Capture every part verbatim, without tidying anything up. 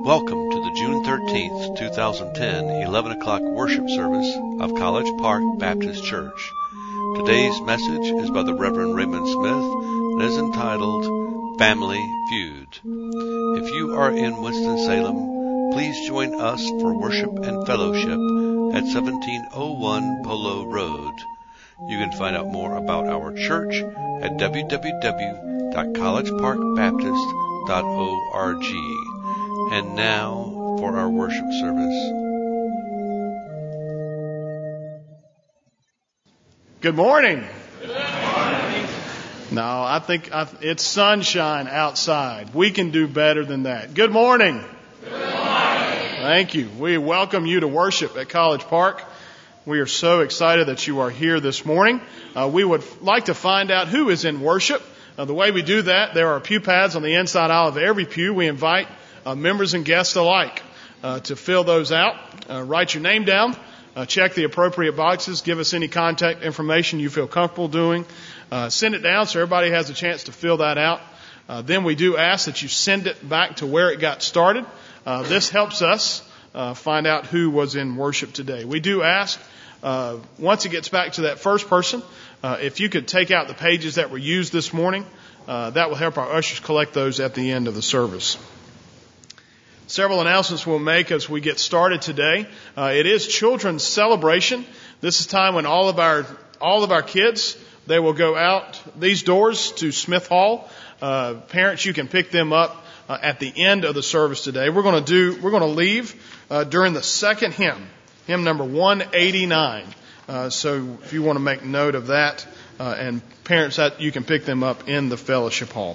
Welcome to the June thirteenth, twenty ten, eleven o'clock worship service of College Park Baptist Church. Today's message is by the Reverend Raymond Smith and is entitled Family Feud. If you are in Winston-Salem, please join us for worship and fellowship at seventeen oh one Polo Road. You can find out more about our church at w w w dot college park baptist dot org. And now for our worship service. Good morning. Good morning. No, I think I, it's sunshine outside. We can do better than that. Good morning. Good morning. Thank you. We welcome you to worship at College Park. We are so excited that you are here this morning. Uh, we would like to find out who is in worship. Uh, the way we do that, there are pew pads on the inside aisle of every pew. We invite uh, members and guests alike uh, to fill those out. Uh, write your name down. Uh, check the appropriate boxes. Give us any contact information you feel comfortable doing. Uh, send it down so everybody has a chance to fill that out. Uh, then we do ask that you send it back to where it got started. Uh, this helps us uh, find out who was in worship today. We do ask, uh, once it gets back to that first person, uh, if you could take out the pages that were used this morning, uh, that will help our ushers collect those at the end of the service. Several announcements we'll make as we get started today. Uh, it is Children's Celebration. This is time when all of our all of our kids, they will go out these doors to Smith Hall. Uh, parents, you can pick them up uh, at the end of the service today. We're going to do. We're going to leave uh, during the second hymn, hymn number one eighty-nine. Uh, so if you want to make note of that, uh, and parents, that you can pick them up in the fellowship hall.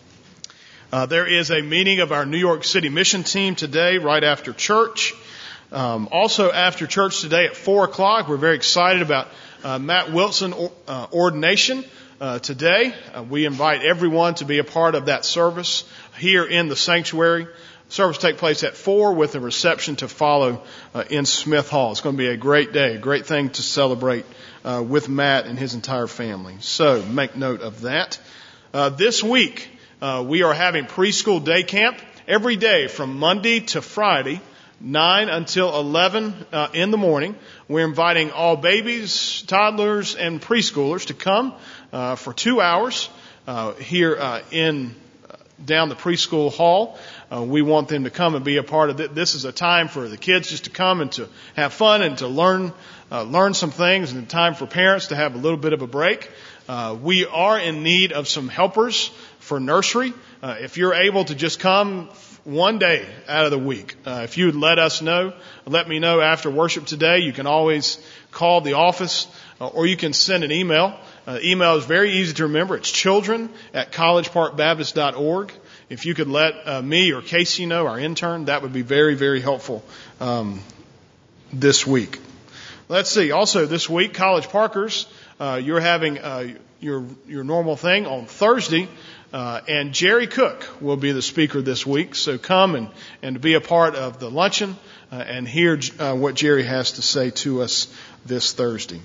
Uh, there is a meeting of our New York City mission team today, right after church. Um, also after church today at four o'clock, we're very excited about uh, Matt Wilson or, uh, ordination uh, today. Uh, we invite everyone to be a part of that service here in the sanctuary. Service take place at four with a reception to follow uh, in Smith Hall. It's going to be a great day, a great thing to celebrate uh, with Matt and his entire family. So make note of that. Uh, this week, uh, we are having preschool day camp every day from Monday to Friday, nine until eleven uh, in the morning. We're inviting all babies, toddlers, and preschoolers to come uh, for two hours uh, here uh, in uh, down the preschool hall. Uh, we want them to come and be a part of it. This is a time for the kids just to come and to have fun and to learn uh, learn some things, and a time for parents to have a little bit of a break. Uh, we are in need of some helpers for nursery. Uh, if you're able to just come one day out of the week, uh, if you would let us know, let me know after worship today. You can always call the office uh, or you can send an email. Uh, email is very easy to remember. It's children at college park baptist dot org. If you could let uh, me or Casey know, our intern, that would be very, very helpful um, this week. Let's see. Also this week, College Parkers, uh, you're having uh, your your normal thing on Thursday, uh, and Jerry Cook will be the speaker this week. So come and, and be a part of the luncheon uh, and hear uh, what Jerry has to say to us this Thursday.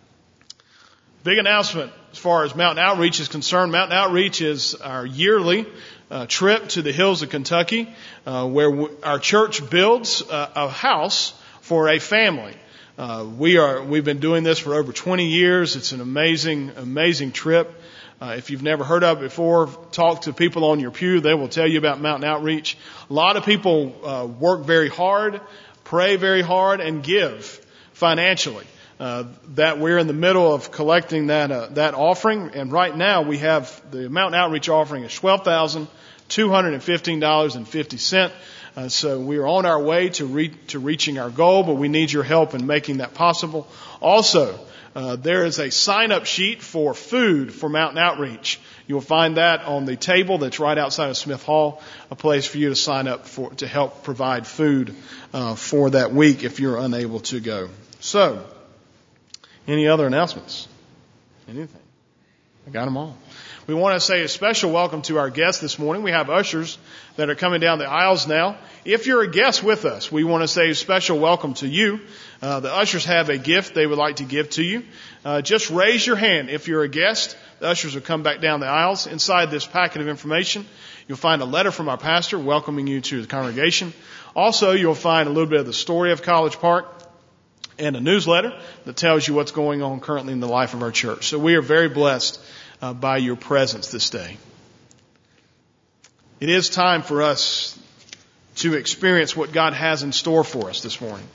Big announcement as far as Mountain Outreach is concerned. Mountain Outreach is our yearly uh, trip to the hills of Kentucky, uh, where w- our church builds uh, a house for a family. Uh, we are, we've been doing this for over twenty years. It's an amazing, amazing trip. Uh, if you've never heard of it before, talk to people on your pew. They will tell you about Mountain Outreach. A lot of people uh, work very hard, pray very hard, and give financially. Uh, that we're in the middle of collecting that uh, that offering, and right now we have the Mountain Outreach offering is twelve thousand two hundred fifteen dollars and fifty cents. Uh, so we are on our way to re- to reaching our goal, but we need your help in making that possible. Also, uh, there is a sign-up sheet for food for Mountain Outreach. You'll find that on the table that's right outside of Smith Hall, a place for you to sign up for to help provide food uh, for that week if you're unable to go. So, any other announcements? Anything? I got them all. We want to say a special welcome to our guests this morning. We have ushers that are coming down the aisles now. If you're a guest with us, we want to say a special welcome to you. Uh, the ushers have a gift they would like to give to you. Uh, just raise your hand if you're a guest the ushers will come back down the aisles. Inside this packet of information, you'll find a letter from our pastor welcoming you to the congregation. Also, you'll find a little bit of the story of College Park and a newsletter that tells you what's going on currently in the life of our church. So we are very blessed uh, by your presence this day. It is time for us to experience what God has in store for us this morning.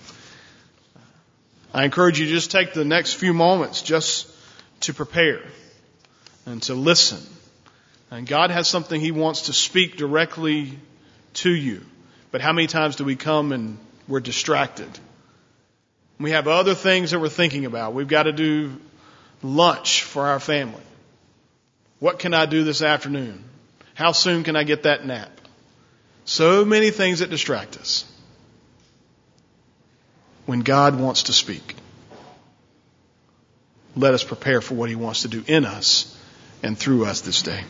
I encourage you to just take the next few moments just to prepare and to listen. And God has something He wants to speak directly to you. But how many times do we come and we're distracted? We have other things that we're thinking about. We've got to do lunch for our family. What can I do this afternoon? How soon can I get that nap? So many things that distract us. When God wants to speak, let us prepare for what He wants to do in us and through us this day.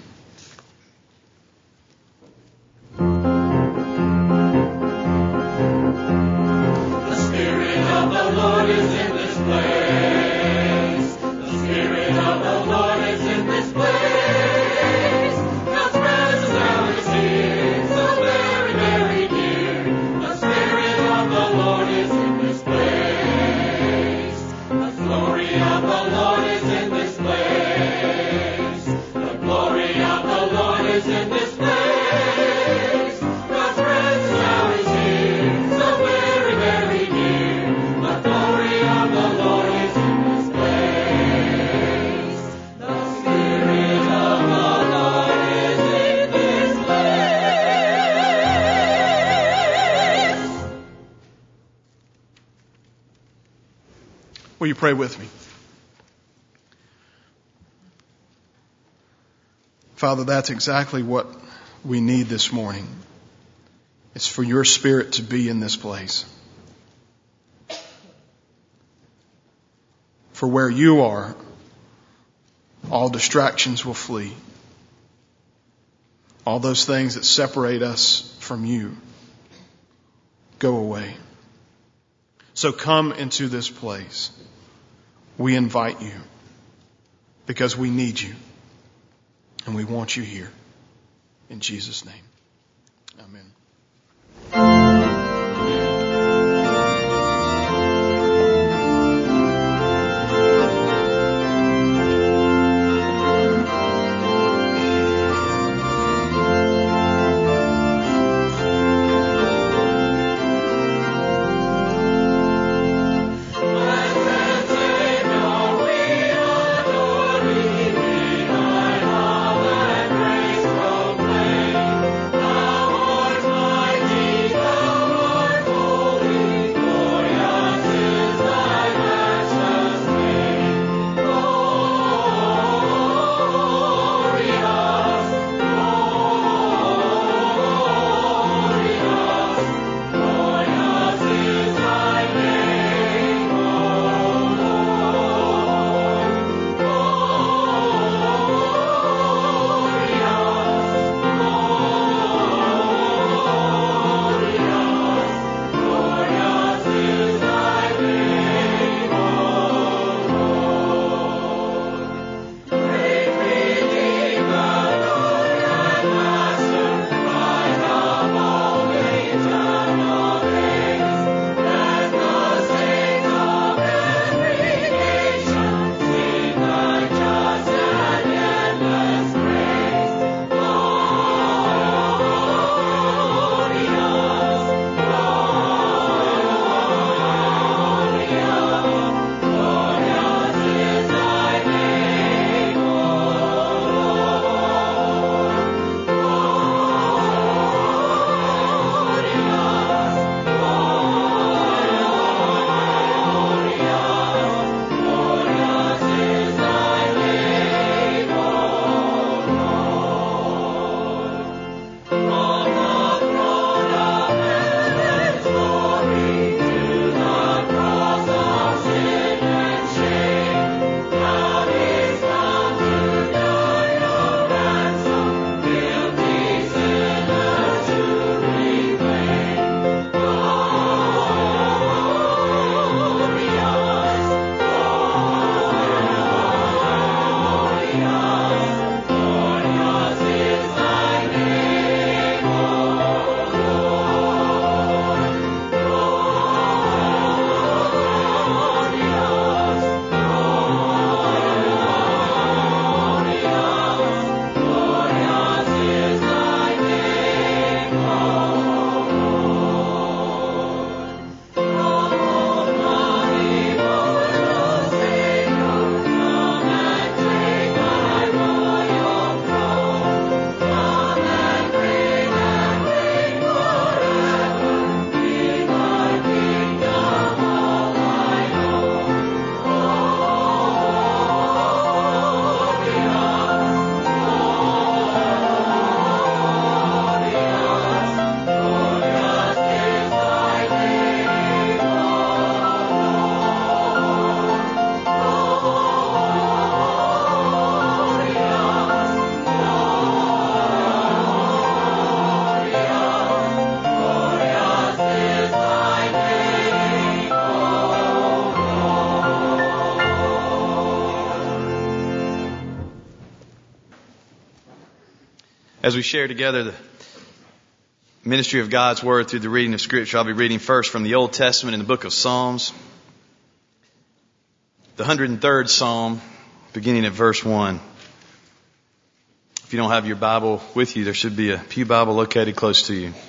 Will you pray with me? Father, that's exactly what we need this morning. It's for your Spirit to be in this place. For where you are, all distractions will flee. All those things that separate us from you go away. So come into this place. We invite you because we need you and we want you here. In Jesus' name, amen. Praise proclaim, our Lord mighty God. As we share together the ministry of God's Word through the reading of Scripture, I'll be reading first from the Old Testament in the book of Psalms, the one hundred third Psalm, beginning at verse one. If you don't have your Bible with you, there should be a pew Bible located close to you.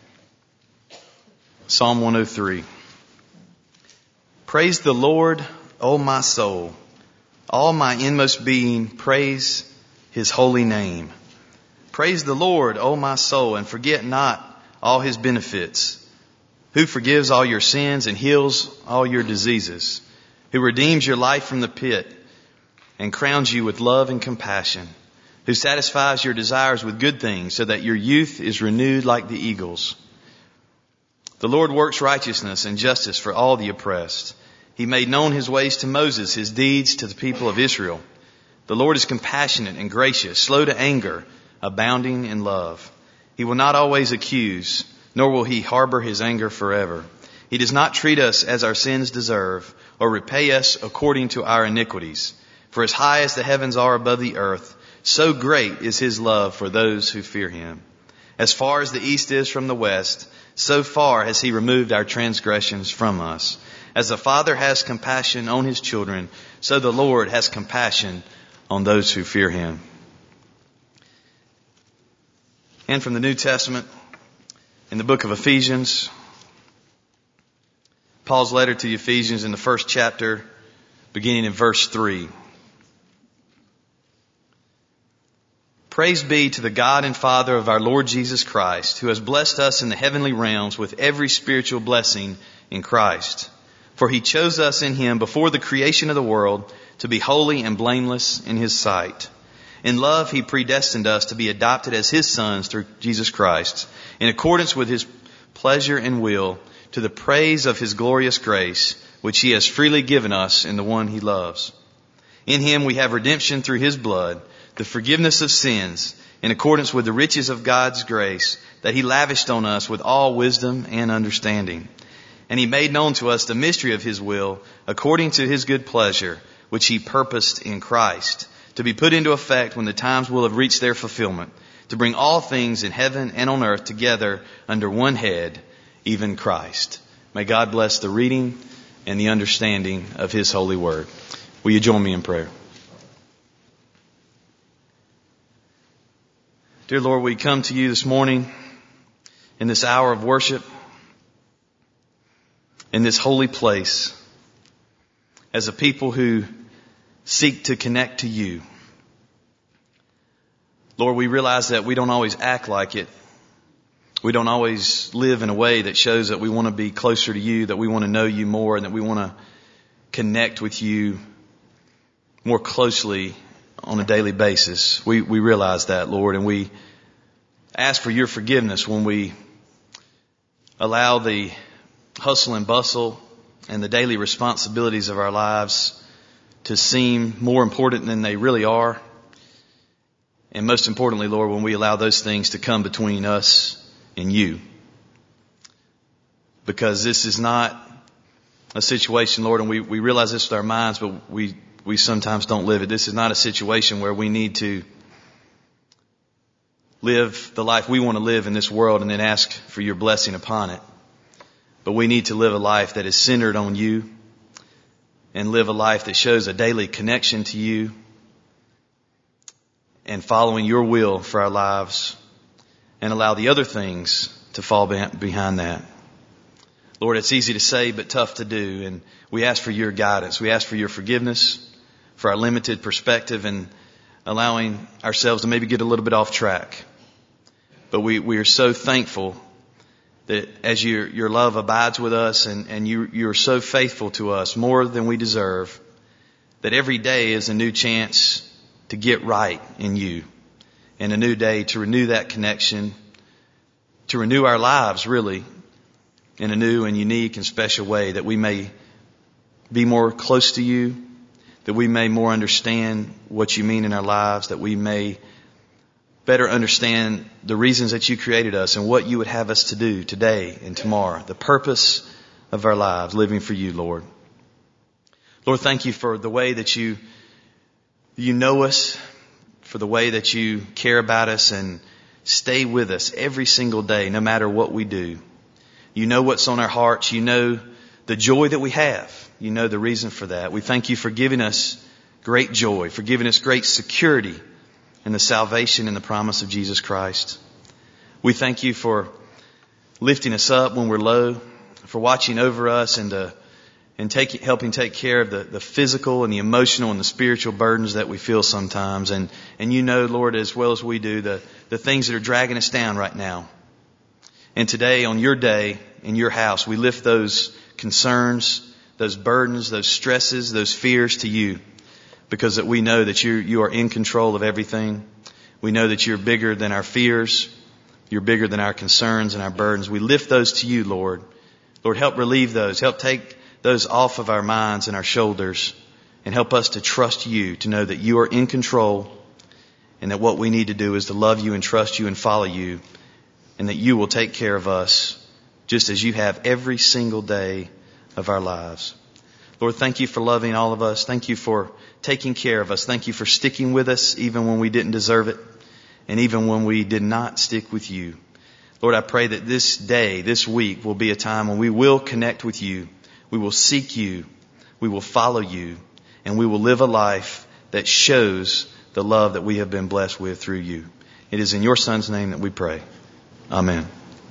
Psalm one oh three. Praise the Lord, O my soul. All my inmost being, praise His holy name. Praise the Lord, O my soul, and forget not all His benefits, who forgives all your sins and heals all your diseases, who redeems your life from the pit and crowns you with love and compassion, who satisfies your desires with good things so that your youth is renewed like the eagles. The Lord works righteousness and justice for all the oppressed. He made known His ways to Moses, His deeds to the people of Israel. The Lord is compassionate and gracious, slow to anger, abounding in love. He will not always accuse, nor will He harbor His anger forever. He does not treat us as our sins deserve, or repay us according to our iniquities. For as high as the heavens are above the earth, so great is His love for those who fear Him. As far as the east is from the west, so far has He removed our transgressions from us. As the Father has compassion on His children, so the Lord has compassion on those who fear Him. And from the New Testament, in the book of Ephesians, Paul's letter to the Ephesians in the first chapter, beginning in verse three. Praise be to the God and Father of our Lord Jesus Christ, who has blessed us in the heavenly realms with every spiritual blessing in Christ. For He chose us in Him before the creation of the world to be holy and blameless in His sight. In love, He predestined us to be adopted as His sons through Jesus Christ, in accordance with His pleasure and will, to the praise of His glorious grace, which He has freely given us in the one He loves. In Him we have redemption through His blood, the forgiveness of sins, in accordance with the riches of God's grace that He lavished on us with all wisdom and understanding. And He made known to us the mystery of His will, according to His good pleasure, which He purposed in Christ, to be put into effect when the times will have reached their fulfillment, to bring all things in heaven and on earth together under one head, even Christ. May God bless the reading and the understanding of His holy word. Will you join me in prayer? Dear Lord, we come to You this morning in this hour of worship, in this holy place, as a people who seek to connect to You. Lord, we realize that we don't always act like it. We don't always live in a way that shows that we want to be closer to You, that we want to know You more, and that we want to connect with You more closely on a daily basis. We, we realize that, Lord, and we ask for Your forgiveness when we allow the hustle and bustle and the daily responsibilities of our lives to seem more important than they really are. And most importantly, Lord, when we allow those things to come between us and You. Because this is not a situation, Lord, and we, we realize this with our minds, but we, we sometimes don't live it. This is not a situation where we need to live the life we want to live in this world and then ask for Your blessing upon it. But we need to live a life that is centered on You, and live a life that shows a daily connection to You and following Your will for our lives, and allow the other things to fall behind that. Lord, it's easy to say but tough to do, and we ask for Your guidance. We ask for Your forgiveness for our limited perspective and allowing ourselves to maybe get a little bit off track. But we, we are so thankful that as your, your love abides with us, and, and you, you're so faithful to us more than we deserve, that every day is a new chance to get right in You, and a new day to renew that connection, to renew our lives really in a new and unique and special way, that we may be more close to You, that we may more understand what You mean in our lives, that we may better understand the reasons that You created us and what You would have us to do today and tomorrow, the purpose of our lives, living for You, Lord. Lord, thank You for the way that You, you know us, for the way that You care about us, and stay with us every single day, no matter what we do. You know what's on our hearts. You know the joy that we have. You know the reason for that. We thank you for giving us great joy, for giving us great security in the salvation and the promise of Jesus Christ. We thank you for lifting us up when we're low, for watching over us and uh, and take, helping take care of the, the physical and the emotional and the spiritual burdens that we feel sometimes. And, and you know, Lord, as well as we do, the, the things that are dragging us down right now. And today, on your day, in your house, we lift those concerns, those burdens, those stresses, those fears to you, because that we know that you you are in control of everything. We know that you're bigger than our fears. You're bigger than our concerns and our burdens. We lift those to you, Lord. Lord, help relieve those. Help take those off of our minds and our shoulders, and help us to trust you, to know that you are in control, and that what we need to do is to love you and trust you and follow you, and that you will take care of us just as you have every single day of our lives. Lord, thank you for loving all of us. Thank you for taking care of us. Thank you for sticking with us even when we didn't deserve it, and even when we did not stick with you. Lord, I pray that this day, this week, will be a time when we will connect with you. We will seek you. We will follow you. And we will live a life that shows the love that we have been blessed with through you. It is in your Son's name that we pray. Amen.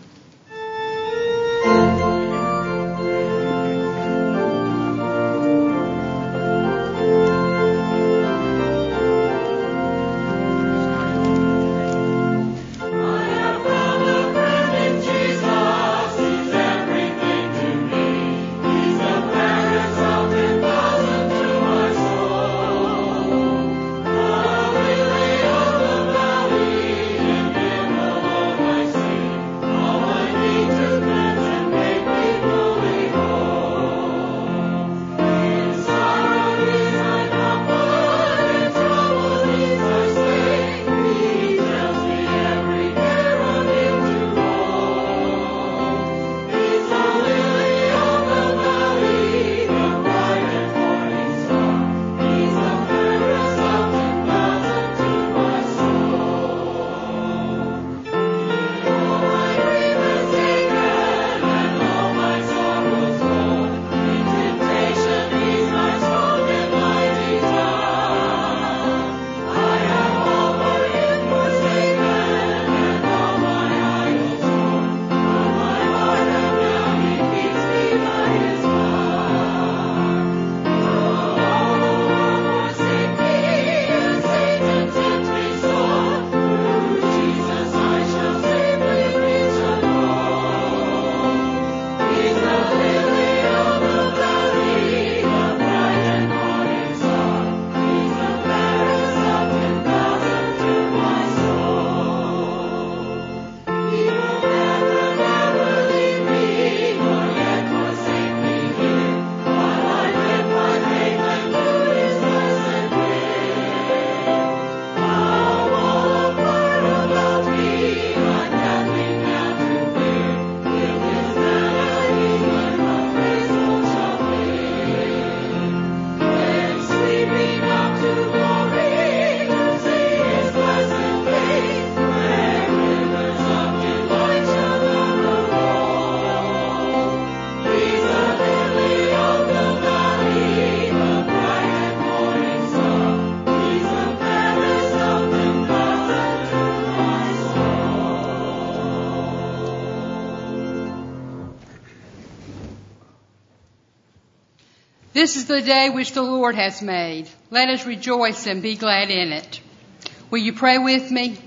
This is the day which the Lord has made. Let us rejoice and be glad in it. Will you pray with me?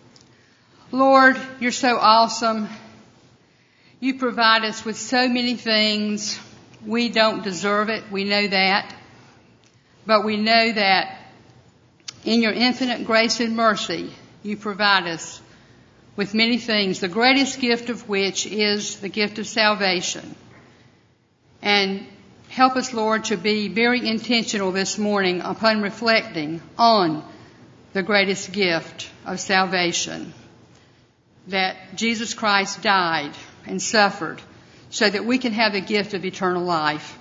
Lord, you're so awesome. You provide us with so many things. We don't deserve it. We know that. But we know that in your infinite grace and mercy, you provide us with many things, the greatest gift of which is the gift of salvation. And help us, Lord, to be very intentional this morning upon reflecting on the greatest gift of salvation, that Jesus Christ died and suffered so that we can have the gift of eternal life.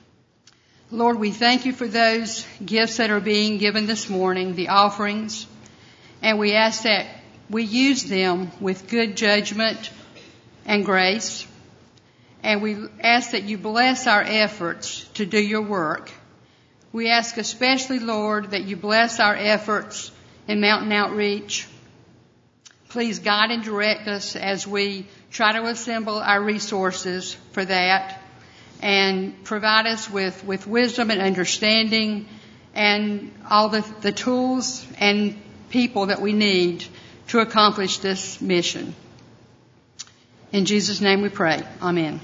Lord, we thank you for those gifts that are being given this morning, the offerings, and we ask that we use them with good judgment and grace. And we ask that you bless our efforts to do your work. We ask especially, Lord, that you bless our efforts in Mountain Outreach. Please guide and direct us as we try to assemble our resources for that, and provide us with, with wisdom and understanding and all the, the tools and people that we need to accomplish this mission. In Jesus' name we pray. Amen.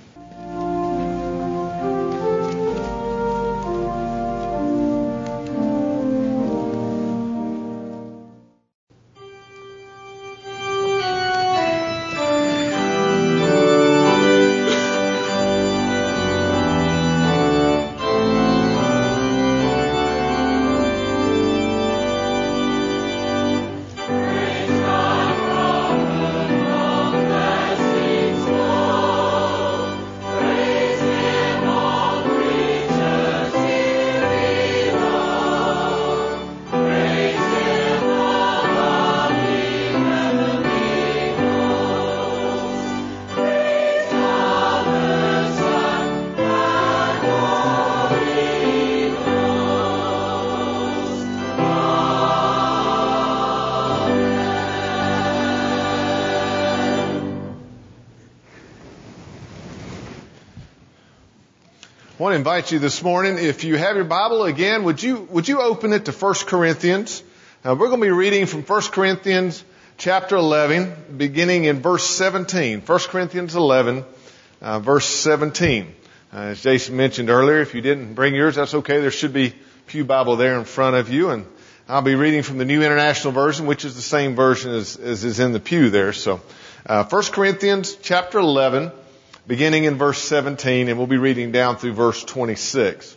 I want to invite you this morning, if you have your Bible again, would you would you open it to First Corinthians? Now, we're going to be reading from First Corinthians chapter eleven, beginning in verse seventeen. First Corinthians eleven, uh, verse seventeen. Uh, as Jason mentioned earlier, if you didn't bring yours, that's okay. There should be Pew Bible there in front of you, and I'll be reading from the New International Version, which is the same version as, as is in the pew there. So, uh, First Corinthians chapter eleven, beginning in verse seventeen, and we'll be reading down through verse twenty-six.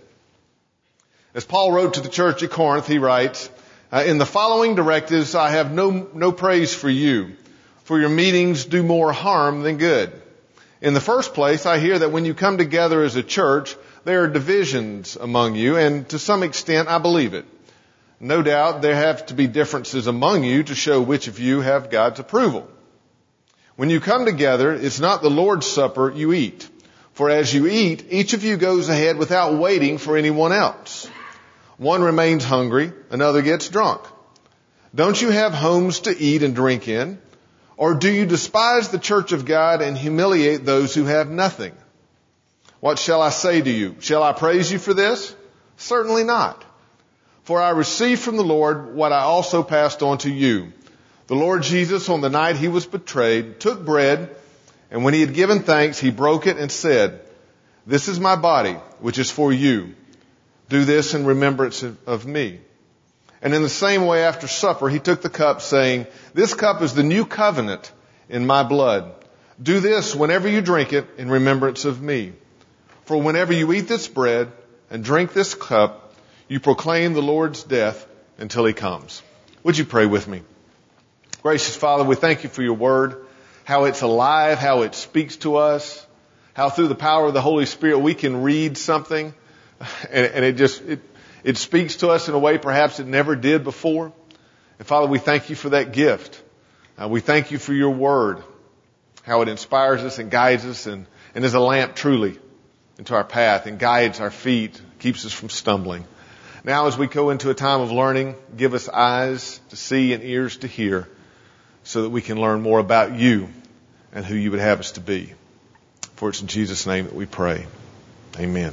As Paul wrote to the church at Corinth, he writes, uh, in the following directives, I have no, no praise for you, for your meetings do more harm than good. In the first place, I hear that when you come together as a church, there are divisions among you, and to some extent, I believe it. No doubt there have to be differences among you to show which of you have God's approval. When you come together, it's not the Lord's Supper you eat. For as you eat, each of you goes ahead without waiting for anyone else. One remains hungry, another gets drunk. Don't you have homes to eat and drink in? Or do you despise the church of God and humiliate those who have nothing? What shall I say to you? Shall I praise you for this? Certainly not. For I received from the Lord what I also passed on to you. The Lord Jesus, on the night he was betrayed, took bread, and when he had given thanks, he broke it and said, this is my body, which is for you. Do this in remembrance of me. And in the same way, after supper, he took the cup, saying, this cup is the new covenant in my blood. Do this whenever you drink it in remembrance of me. For whenever you eat this bread and drink this cup, you proclaim the Lord's death until he comes. Would you pray with me? Gracious Father, we thank you for your word, how it's alive, how it speaks to us, how through the power of the Holy Spirit we can read something and, and it just, it, it speaks to us in a way perhaps it never did before. And Father, we thank you for that gift. Uh, we thank you for your word, how it inspires us and guides us and, and is a lamp truly into our path and guides our feet, keeps us from stumbling. Now as we go into a time of learning, give us eyes to see and ears to hear, so that we can learn more about you and who you would have us to be. For it's in Jesus' name that we pray. Amen.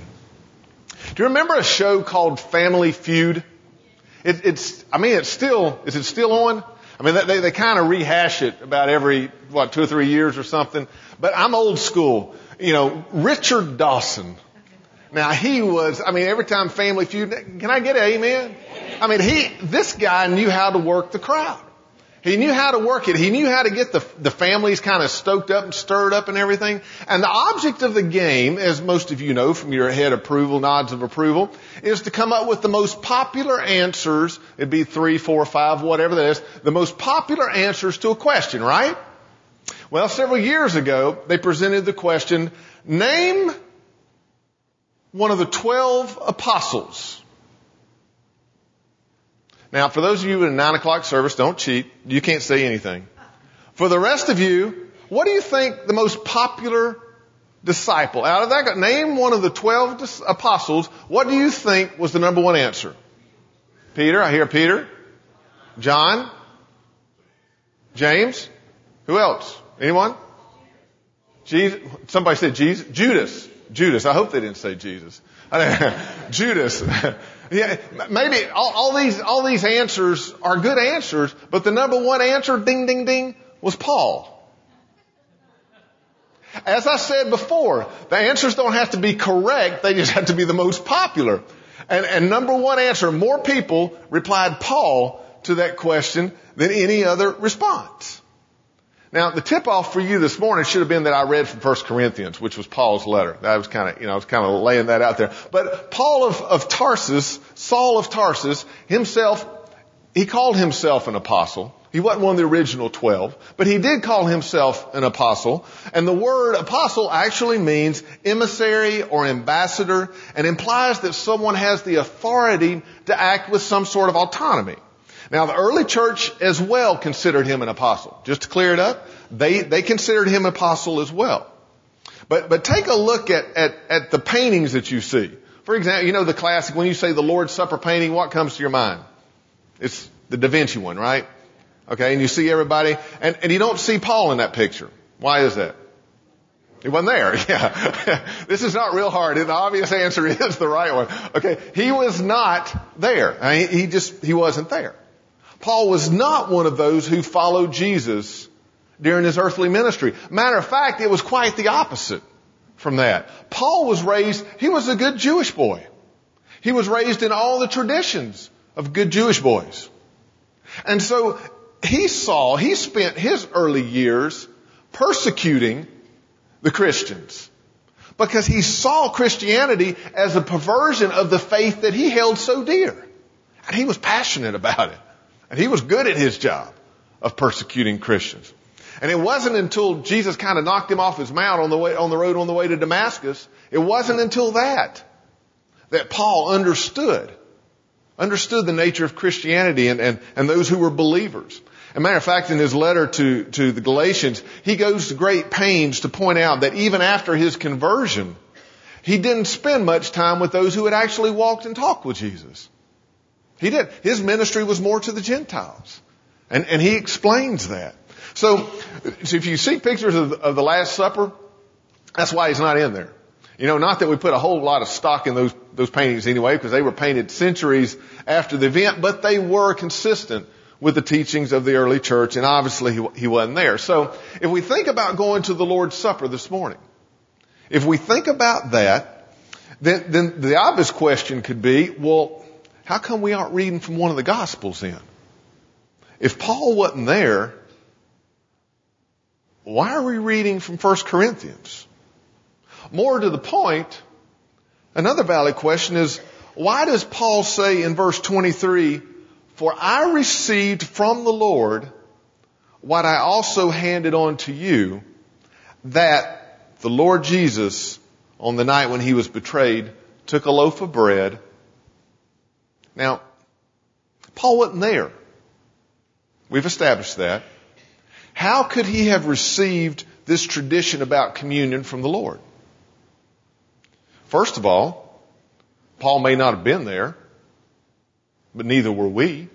Do you remember a show called Family Feud? It, it's, I mean, it's still, is it still on? I mean, they, they kind of rehash it about every, what, two or three years or something. But I'm old school. You know, Richard Dawson. Now, he was, I mean, every time Family Feud, can I get an amen? I mean, he, this guy knew how to work the crowd. He knew how to work it. He knew how to get the, the families kind of stoked up and stirred up and everything. And the object of the game, as most of you know from your head approval, nods of approval, is to come up with the most popular answers. It'd be three, four, five, whatever that is. The most popular answers to a question, right? Well, several years ago, they presented the question, name one of the twelve apostles. Now, for those of you in a nine o'clock service, don't cheat. You can't say anything. For the rest of you, what do you think the most popular disciple out of that? Name one of the twelve apostles. What do you think was the number one answer? Peter. I hear Peter. John. James. Who else? Anyone? Jesus. Somebody said Jesus. Judas. Judas. I hope they didn't say Jesus. Judas. Yeah, maybe all, all these all these answers are good answers, but the number one answer, ding, ding, ding, was Paul. As I said before, the answers don't have to be correct; they just have to be the most popular. And, and number one answer, more people replied Paul to that question than any other response. Now, the tip-off for you this morning should have been that I read from First Corinthians, which was Paul's letter. That was kind of, you know, I was kind of laying that out there. But Paul of, of Tarsus, Saul of Tarsus, himself, he called himself an apostle. He wasn't one of the original twelve, but he did call himself an apostle. And the word apostle actually means emissary or ambassador and implies that someone has the authority to act with some sort of autonomy. Now, the early church as well considered him an apostle. Just to clear it up, they, they considered him an apostle as well. But, but take a look at, at, at the paintings that you see. For example, you know the classic, when you say the Lord's Supper painting, what comes to your mind? It's the Da Vinci one, right? Okay, and you see everybody, and, and you don't see Paul in that picture. Why is that? He wasn't there. Yeah. This is not real hard. The obvious answer is the right one. Okay, he was not there. I mean, he just, he wasn't there. Paul was not one of those who followed Jesus during his earthly ministry. Matter of fact, it was quite the opposite from that. Paul was raised, he was a good Jewish boy. He was raised in all the traditions of good Jewish boys. And so he saw, he spent his early years persecuting the Christians because he saw Christianity as a perversion of the faith that he held so dear. And he was passionate about it. And he was good at his job of persecuting Christians. And it wasn't until Jesus kind of knocked him off his mount on the way, on the road on the way to Damascus, it wasn't until that, that Paul understood, understood the nature of Christianity and, and, and those who were believers. As a matter of fact, in his letter to, to the Galatians, he goes to great pains to point out that even after his conversion, he didn't spend much time with those who had actually walked and talked with Jesus. He did. His ministry was more to the Gentiles. And, and he explains that. So, so if you see pictures of, of the Last Supper, that's why he's not in there. You know, not that we put a whole lot of stock in those, those paintings anyway, because they were painted centuries after the event, but they were consistent with the teachings of the early church, and obviously he, he wasn't there. So, if we think about going to the Lord's Supper this morning, if we think about that, then, then the obvious question could be, well, how come we aren't reading from one of the Gospels then? If Paul wasn't there, why are we reading from First Corinthians? More to the point, another valid question is, why does Paul say in verse twenty-three, "For I received from the Lord what I also handed on to you, that the Lord Jesus, on the night when he was betrayed, took a loaf of bread." Now, Paul wasn't there. We've established that. How could he have received this tradition about communion from the Lord? First of all, Paul may not have been there, but neither were we.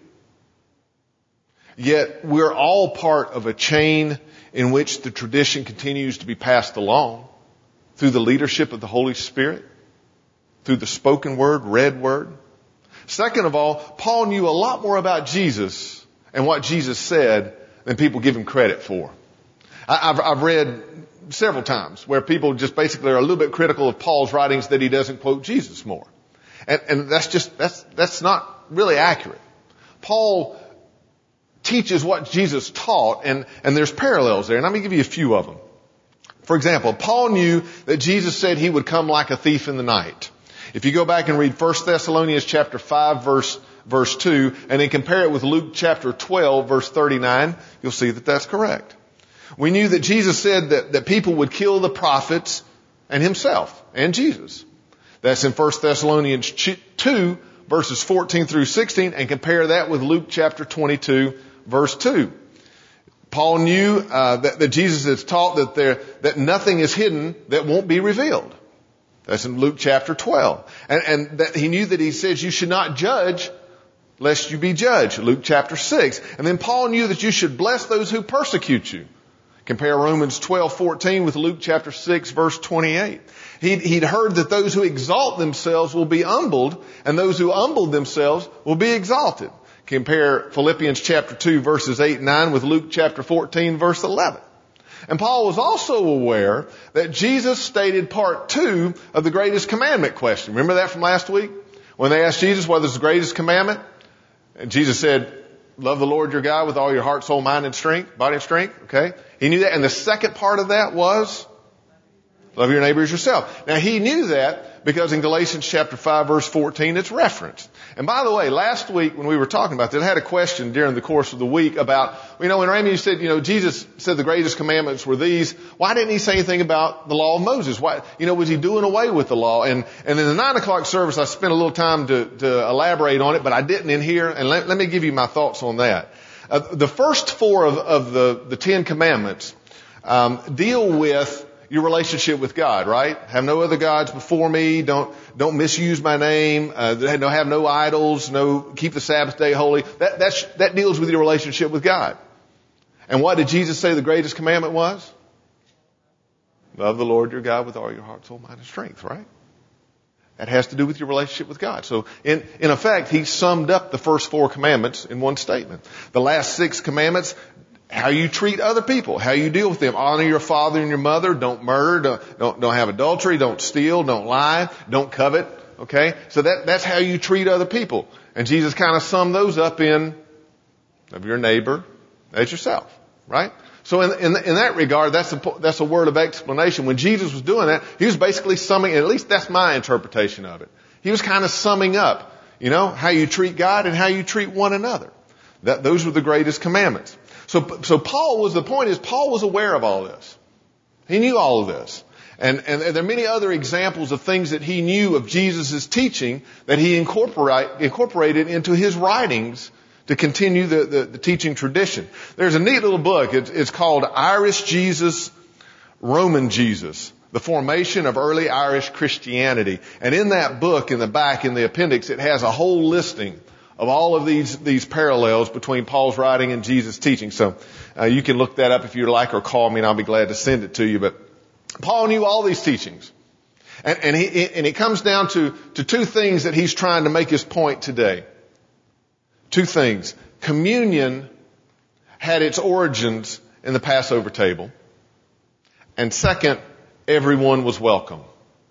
Yet we're all part of a chain in which the tradition continues to be passed along through the leadership of the Holy Spirit, through the spoken word, read word. Second of all, Paul knew a lot more about Jesus and what Jesus said than people give him credit for. I've, I've read several times where people just basically are a little bit critical of Paul's writings that he doesn't quote Jesus more. And, and that's just, that's, that's not really accurate. Paul teaches what Jesus taught, and, and there's parallels there. And let me give you a few of them. For example, Paul knew that Jesus said he would come like a thief in the night. If you go back and read First Thessalonians chapter five verse, verse two, and then compare it with Luke chapter twelve verse thirty-nine, you'll see that that's correct. We knew that Jesus said that, that people would kill the prophets and himself and Jesus. That's in First Thessalonians two, verses fourteen through sixteen, and compare that with Luke chapter twenty-two, verse two. Paul knew uh, that, that Jesus has taught that there that nothing is hidden that won't be revealed. That's in Luke chapter twelve. And, and that he knew that he says you should not judge lest you be judged. Luke chapter six. And then Paul knew that you should bless those who persecute you. Compare Romans twelve fourteen with Luke chapter six, verse twenty-eight. He'd, he'd heard that those who exalt themselves will be humbled, and those who humble themselves will be exalted. Compare Philippians chapter two, verses eight and nine with Luke chapter fourteen, verse eleven. And Paul was also aware that Jesus stated part two of the greatest commandment question. Remember that from last week? When they asked Jesus what is the greatest commandment? And Jesus said, love the Lord your God with all your heart, soul, mind, and strength, body and strength. Okay? He knew that. And the second part of that was love your neighbor as yourself. Now he knew that because in Galatians chapter five, verse fourteen, it's referenced. And by the way, last week when we were talking about this, I had a question during the course of the week about, you know, when Ramey said, you know, Jesus said the greatest commandments were these. Why didn't he say anything about the law of Moses? Why, you know, was he doing away with the law? And, and in the nine o'clock service, I spent a little time to, to elaborate on it, but I didn't in here. And let, let me give you my thoughts on that. Uh, the first four of, of the, the Ten Commandments, um, deal with your relationship with God, right? Have no other gods before me. Don't, don't misuse my name. Uh, don't have no idols. No, keep the Sabbath day holy. That, that's, that deals with your relationship with God. And what did Jesus say the greatest commandment was? Love the Lord your God with all your heart, soul, mind, and strength, right? That has to do with your relationship with God. So in, in effect, he summed up the first four commandments in one statement. The last six commandments, how you treat other people, how you deal with them. Honor your father and your mother. Don't murder. Don't, don't, don't have adultery. Don't steal. Don't lie. Don't covet. Okay? So that, that's how you treat other people. And Jesus kind of summed those up in of your neighbor as yourself. Right? So in, in, in that regard, that's a, that's a word of explanation. When Jesus was doing that, he was basically summing, at least that's my interpretation of it. He was kind of summing up, you know, how you treat God and how you treat one another. That, those were the greatest commandments. So, so Paul was, the point is, Paul was aware of all this. He knew all of this. And, and there are many other examples of things that he knew of Jesus' teaching that he incorporate, incorporated into his writings to continue the, the, the teaching tradition. There's a neat little book. It's, it's called Irish Jesus, Roman Jesus, the Formation of Early Irish Christianity. And in that book, in the back, in the appendix, it has a whole listing of all of these, these parallels between Paul's writing and Jesus' teaching. So, uh, you can look that up if you'd like or call me and I'll be glad to send it to you. But Paul knew all these teachings. And, and he, and it comes down to, to two things that he's trying to make his point today. Two things. Communion had its origins in the Passover table. And second, everyone was welcome.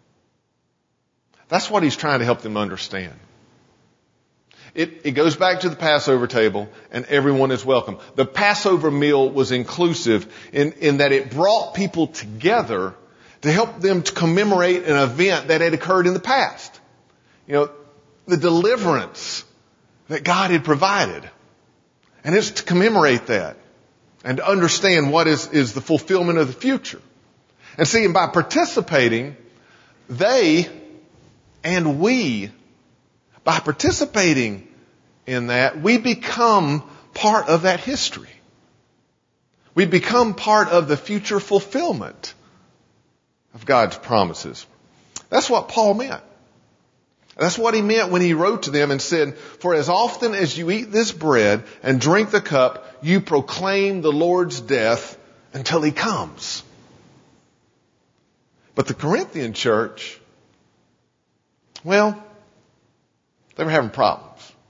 That's what he's trying to help them understand. It, it goes back to the Passover table, and everyone is welcome. The Passover meal was inclusive in, in that it brought people together to help them to commemorate an event that had occurred in the past. You know, the deliverance that God had provided. And it's to commemorate that and to understand what is, is the fulfillment of the future. And see, and by participating, they and we, by participating in that, we become part of that history. We become part of the future fulfillment of God's promises. That's what Paul meant. That's what he meant when he wrote to them and said, for as often as you eat this bread and drink the cup, you proclaim the Lord's death until he comes. But the Corinthian church, well, they were having problems.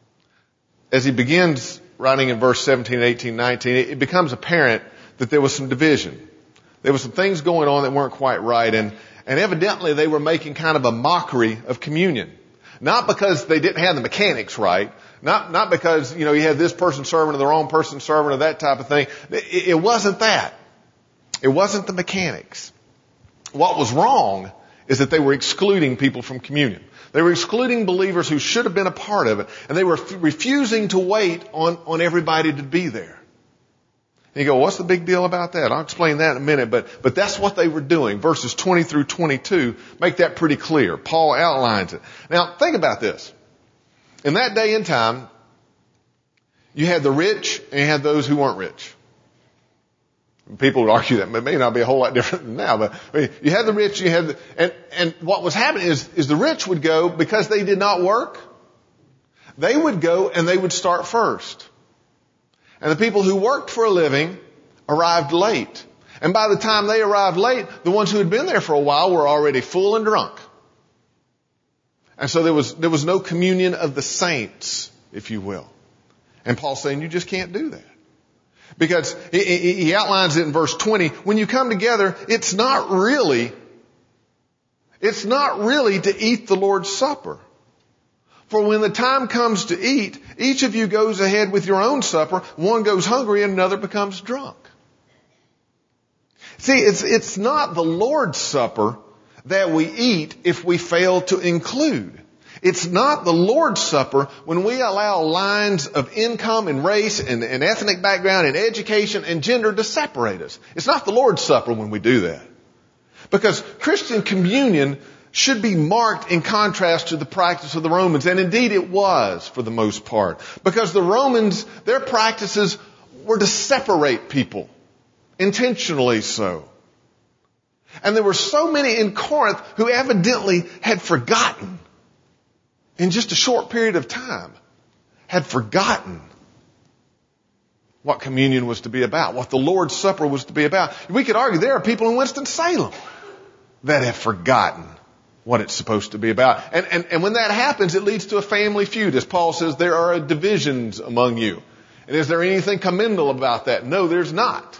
As he begins writing in verse seventeen, eighteen, nineteen, it becomes apparent that there was some division. There were some things going on that weren't quite right, and, and evidently they were making kind of a mockery of communion. Not because they didn't have the mechanics right, not, not because, you know, you had this person serving or the wrong person serving or that type of thing. It, it wasn't that. It wasn't the mechanics. What was wrong is that they were excluding people from communion. They were excluding believers who should have been a part of it, and they were f- refusing to wait on, on everybody to be there. And you go, what's the big deal about that? I'll explain that in a minute, but, but that's what they were doing. Verses twenty through twenty-two make that pretty clear. Paul outlines it. Now, think about this. In that day and time, you had the rich and you had those who weren't rich. People would argue that it may not be a whole lot different than now, but I mean, you had the rich, you had the, and, and what was happening is, is the rich would go because they did not work. They would go and they would start first. And the people who worked for a living arrived late. And by the time they arrived late, the ones who had been there for a while were already full and drunk. And so there was, there was no communion of the saints, if you will. And Paul's saying you just can't do that. Because he, he, he outlines it in verse twenty. When you come together, it's not really, it's not really to eat the Lord's Supper. For when the time comes to eat, each of you goes ahead with your own supper. One goes hungry and another becomes drunk. See, it's, it's not the Lord's Supper that we eat if we fail to include. It's not the Lord's Supper when we allow lines of income and race and, and ethnic background and education and gender to separate us. It's not the Lord's Supper when we do that. Because Christian communion should be marked in contrast to the practice of the Romans. And indeed it was for the most part. Because the Romans, their practices were to separate people. Intentionally so. And there were so many in Corinth who evidently had forgotten, in just a short period of time, had forgotten what communion was to be about, what the Lord's Supper was to be about. We could argue there are people in Winston-Salem that have forgotten what it's supposed to be about. And, and, and when that happens, it leads to a family feud. As Paul says, there are divisions among you. And is there anything commendable about that? No, there's not.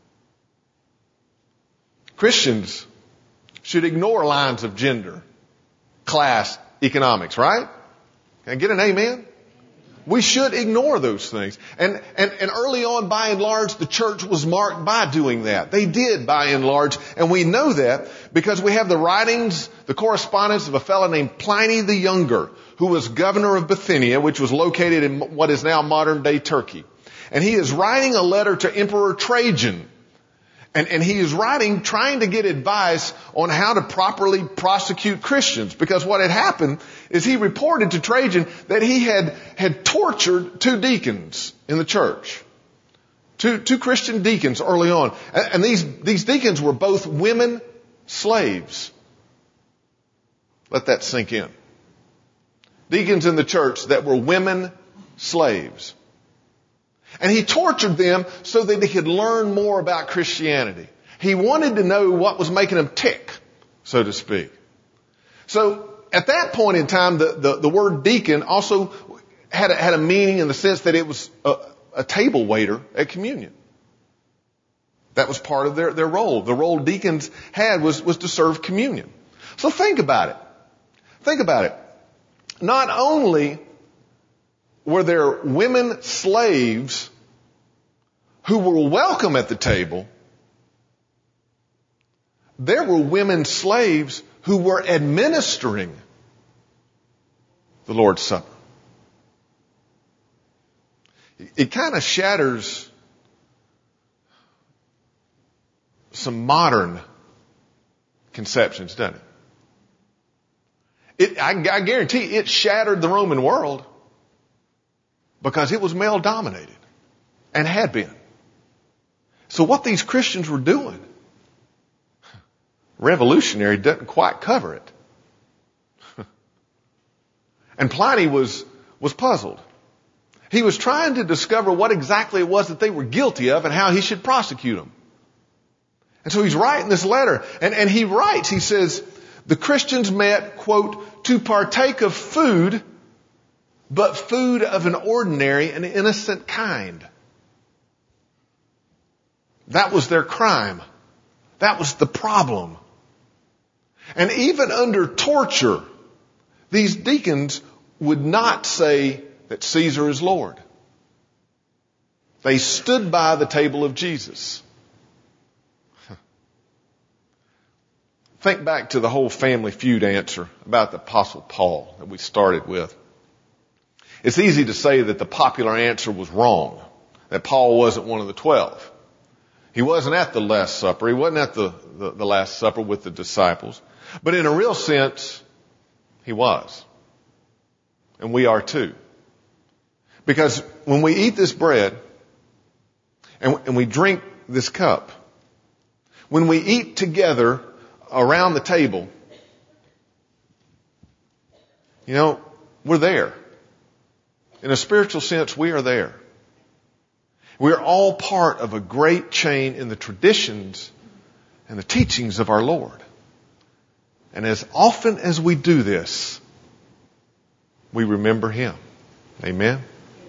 Christians should ignore lines of gender, class, economics, right? Can I get an amen? We should ignore those things. And, and, and early on, by and large, the church was marked by doing that. They did, by and large. And we know that because we have the writings, the correspondence of a fellow named Pliny the Younger, who was governor of Bithynia, which was located in what is now modern-day Turkey. And he is writing a letter to Emperor Trajan. And, and he is writing, trying to get advice on how to properly prosecute Christians. Because what had happened is he reported to Trajan that he had, had tortured two deacons in the church. Two, two Christian deacons early on. And, and these, these deacons were both women slaves. Let that sink in. Deacons in the church that were women slaves. And he tortured them so that they could learn more about Christianity. He wanted to know what was making them tick, so to speak. So at that point in time, the, the, the word deacon also had a, had a meaning in the sense that it was a, a table waiter at communion. That was part of their, their role. The role deacons had was, was to serve communion. So think about it. Think about it. Not only were there women slaves who were welcome at the table, there were women slaves who were administering the Lord's Supper. It kind of shatters some modern conceptions, doesn't it? It I, I guarantee it shattered the Roman world. Because it was male dominated and had been. So what these Christians were doing, revolutionary doesn't quite cover it. And Pliny was, was puzzled. He was trying to discover what exactly it was that they were guilty of and how he should prosecute them. And so he's writing this letter. And, and he writes, he says, the Christians met, quote, to partake of food, but food of an ordinary and innocent kind. That was their crime. That was the problem. And even under torture, these deacons would not say that Caesar is Lord. They stood by the table of Jesus. Think back to the whole family feud answer about the Apostle Paul that we started with. It's easy to say that the popular answer was wrong, that Paul wasn't one of the twelve. He wasn't at the Last Supper. He wasn't at the, the, the Last Supper with the disciples. But in a real sense, he was. and we are too. Because when we eat this bread and, and we drink this cup, when we eat together around the table, you know, we're there. In a spiritual sense, we are there. We are all part of a great chain in the traditions and the teachings of our Lord. And as often as we do this, we remember Him. Amen?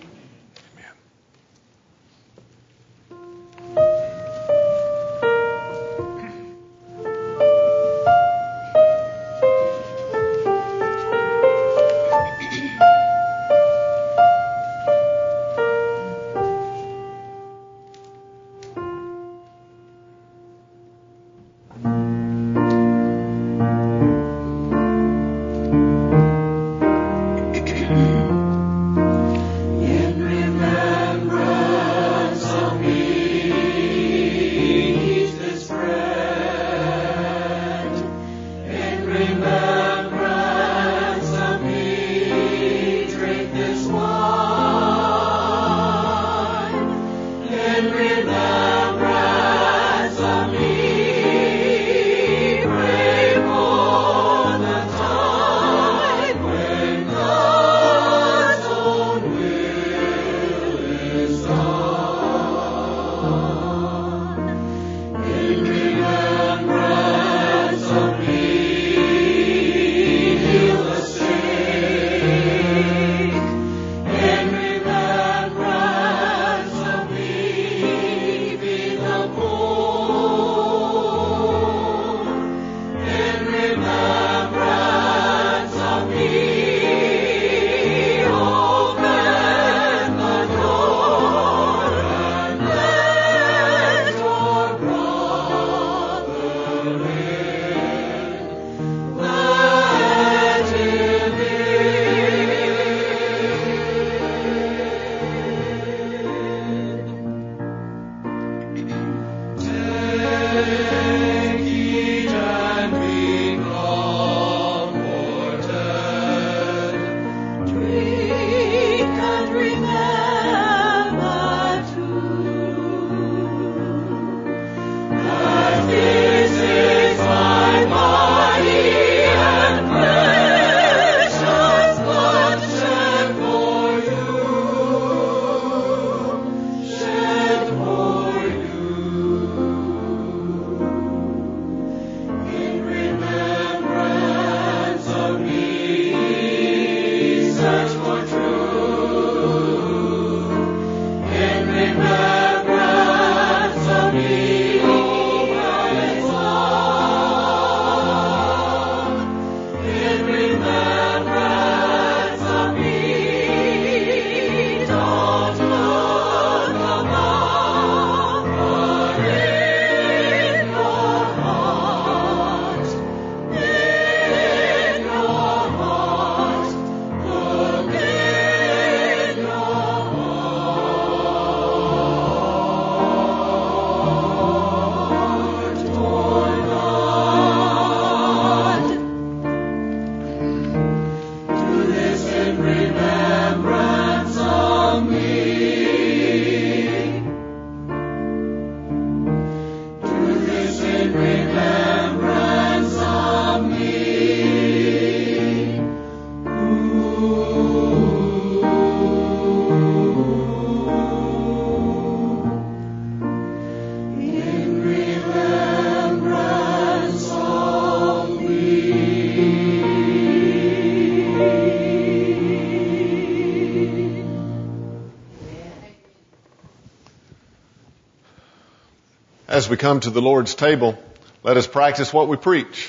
As we come to the Lord's table, let us practice what we preach.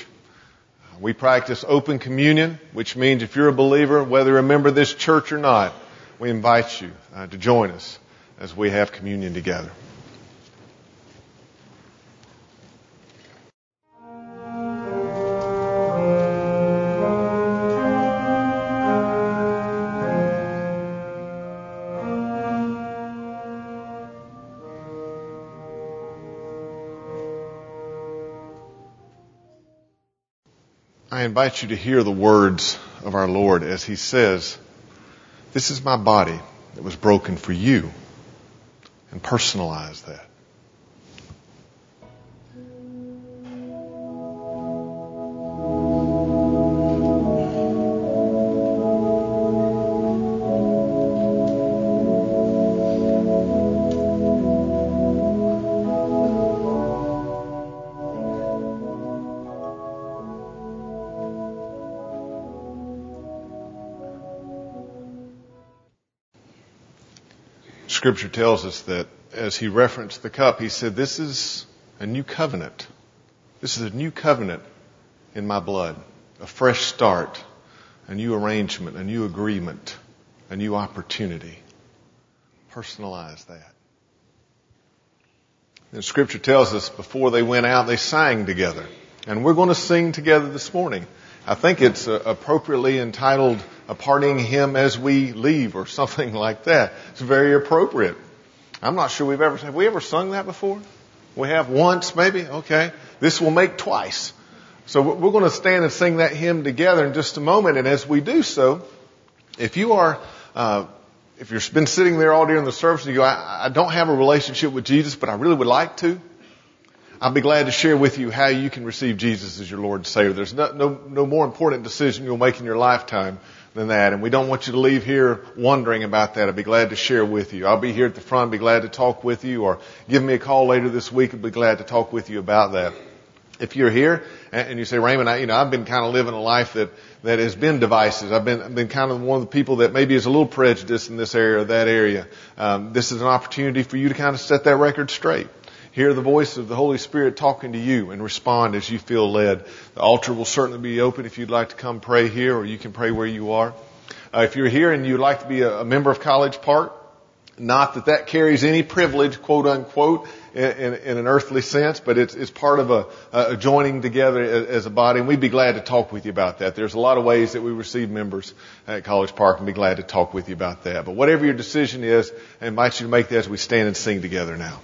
We practice open communion, which means if you're a believer, whether you're a member of this church or not, we invite you uh, to join us as we have communion together. I invite you to hear the words of our Lord as He says This is my body that was broken for you. And personalize that. Scripture tells us that as he referenced the cup, he said, this is a new covenant. This is a new covenant in my blood. A fresh start, a new arrangement, a new agreement, a new opportunity. Personalize that. And Scripture tells us before they went out, they sang together. And we're going to sing together this morning. I think it's uh, appropriately entitled A Parting Hymn As We Leave or something like that. It's very appropriate. I'm not sure we've ever, have we ever sung that before? We have once maybe? Okay. This will make twice. So we're going to stand and sing that hymn together in just a moment. And as we do so, if you are, uh, if you've been sitting there all during the service and you go, I, I don't have a relationship with Jesus, but I really would like to, I'll be glad to share with you how you can receive Jesus as your Lord and Savior. There's no, no, no more important decision you'll make in your lifetime than that. And we don't want you to leave here wondering about that. I'd be glad to share with you. I'll be here at the front. I'd be glad to talk with you, or give me a call later this week. I'd be glad to talk with you about that. If you're here and you say, Raymond, I, you know, I've been kind of living a life that, that has been divisive. I've been, I've been kind of one of the people that maybe is a little prejudiced in this area or that area. Um, this is an opportunity for you to kind of set that record straight. Hear the voice of the Holy Spirit talking to you and respond as you feel led. The altar will certainly be open if you'd like to come pray here, or you can pray where you are. Uh, if you're here and you'd like to be a, a member of College Park, not that that carries any privilege, quote unquote, in, in, in an earthly sense, but it's, it's part of a, a joining together as, as a body, and we'd be glad to talk with you about that. There's a lot of ways that we receive members at College Park, and be glad to talk with you about that. But whatever your decision is, I invite you to make that as we stand and sing together now.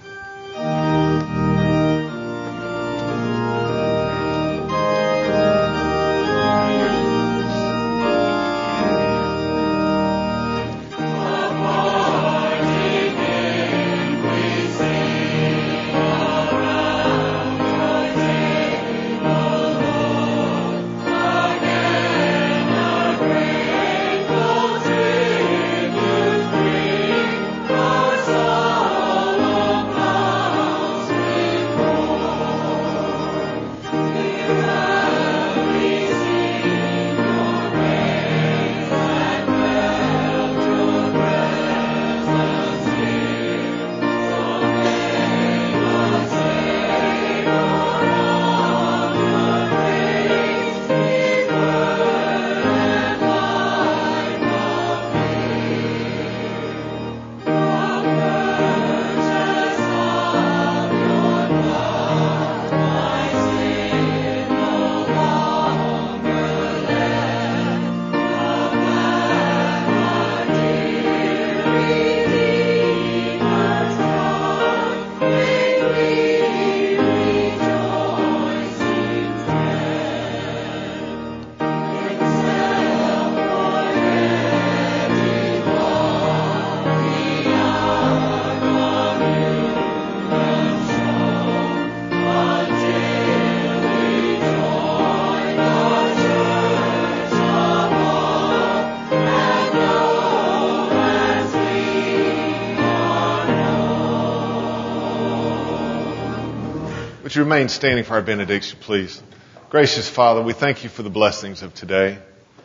Would you remain standing for our benediction, please? Gracious Father, we thank you for the blessings of today.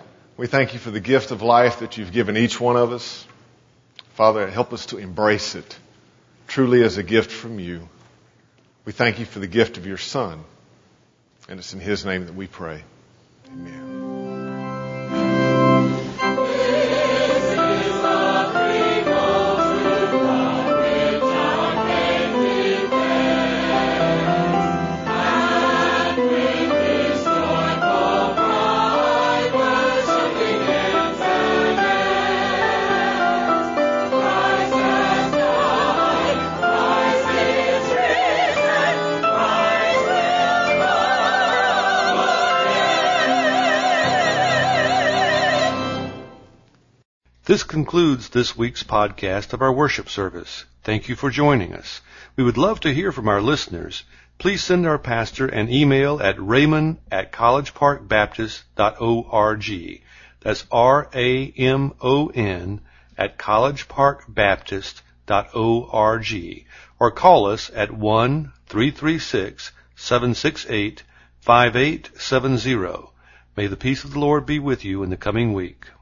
We thank you for the gift of life that you've given each one of us. Father, help us to embrace it truly as a gift from you. We thank you for the gift of your Son. And it's in his name that we pray. Amen. This concludes this week's podcast of our worship service. Thank you for joining us. We would love to hear from our listeners. Please send our pastor an email at raymond at collegeparkbaptist.org. That's R A M O N at collegeparkbaptist.org. Or call us at one three three six, seven six eight, five eight seven zero. May the peace of the Lord be with you in the coming week.